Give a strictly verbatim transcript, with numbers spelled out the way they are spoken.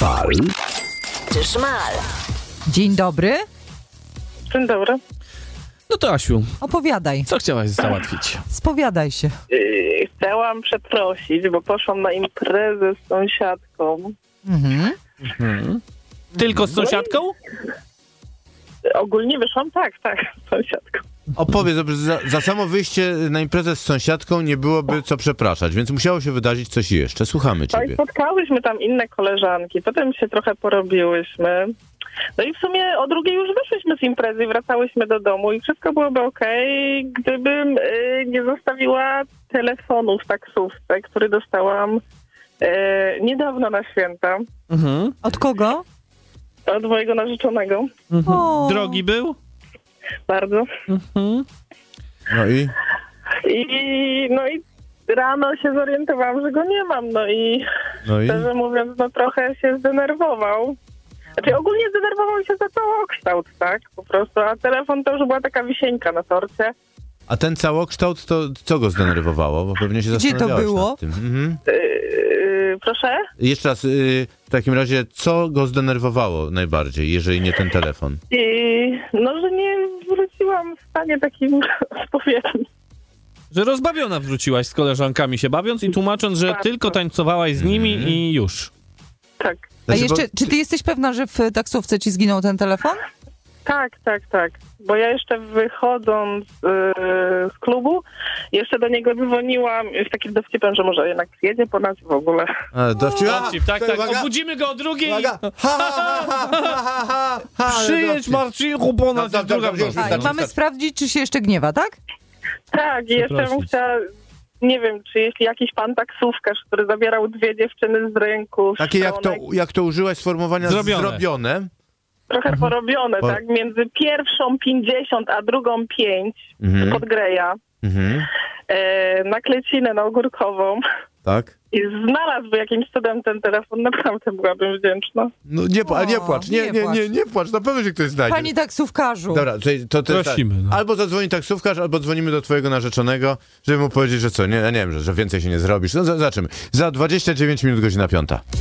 Fal czy szmal? Dzień dobry. Dzień dobry. No to Asiu, Opowiadaj. co chciałaś załatwić? Spowiadaj się. Yy, chciałam przeprosić, bo poszłam na imprezę z sąsiadką. Mhm. Hmm. Tylko z sąsiadką? Ogólnie wyszłam, tak, tak, z sąsiadką. Opowiedz, za, za samo wyjście na imprezę z sąsiadką nie byłoby co przepraszać, więc musiało się wydarzyć coś jeszcze. Słuchamy Tak, ciebie. spotkałyśmy tam inne koleżanki, potem się trochę porobiłyśmy. No i w sumie o drugiej już wyszłyśmy z imprezy, wracałyśmy do domu i wszystko byłoby okej, gdybym yy, nie zostawiła telefonu w taksówce, który dostałam yy, niedawno na święta Mhm. Od kogo? od mojego narzeczonego. Mhm. O. Drogi był? Bardzo. Mhm. No i? I no i rano się zorientowałam, że go nie mam, no i No i? szczerze mówiąc, no trochę się zdenerwował. Znaczy ogólnie zdenerwował się za całokształt, tak? Po prostu, a telefon to już była taka wisienka na torcie. A ten całokształt, to co go zdenerwowało? Bo pewnie się Gdzie to zastanawiałeś było? nad tym. Mhm. Yy, proszę? Jeszcze raz, yy, w takim razie, co go zdenerwowało najbardziej, jeżeli nie ten telefon? I no, że nie wróciłam w stanie takim odpowiednim. Że rozbawiona wróciłaś z koleżankami się bawiąc i tłumacząc, że Bardzo. tylko tańcowałaś z nimi Mhm. i już. Tak. A Znaczy, jeszcze, bo- czy ty jesteś pewna, że w taksówce ci zginął ten telefon? Tak, tak, tak. Bo ja jeszcze wychodząc yy, z klubu, jeszcze do niego dzwoniłam z takim dowcipem, że może jednak przyjedzie po nas w ogóle. A, dowcip, Dowcip, tak, tak. uwaga, Obudzimy go o drugiej. uwaga. Ha, ha, ha, ha, ha, ha, ha, ale Przyjedź, dowcip. Marcinku, po nas No, jest dobrze, druga w dobrze, nocy. A, i Wystarczy, mamy wystarczy. sprawdzić, czy się jeszcze gniewa, tak? Tak, i jeszcze bym Przeprosić. chciała, nie wiem, czy jeśli jakiś pan taksówkarz, który zabierał dwie dziewczyny z rynku. Takie jak to, szalonek, jak to użyłaś sformułowania Zrobione. zrobione. trochę porobione, Po- tak? Między pierwszą pięćdziesiąt, a drugą pięć Mhm. pod Greja, Mhm. e, na Klecinę, na Ogórkową. Tak. I znalazłby jakimś cudem ten telefon, naprawdę byłabym wdzięczna. No nie, pła- nie O, płacz, nie, nie nie, płacz. nie, nie płacz, na pewno się ktoś znajdzie. Panie taksówkarzu. Dobra, czyli to, to jest Prosimy, tak. no. Albo zadzwoni taksówkarz, albo dzwonimy do twojego narzeczonego, żeby mu powiedzieć, że co, nie, ja nie wiem, że, że więcej się nie zrobisz. No za- zobaczymy. Za dwadzieścia dziewięć minut, godzina piąta.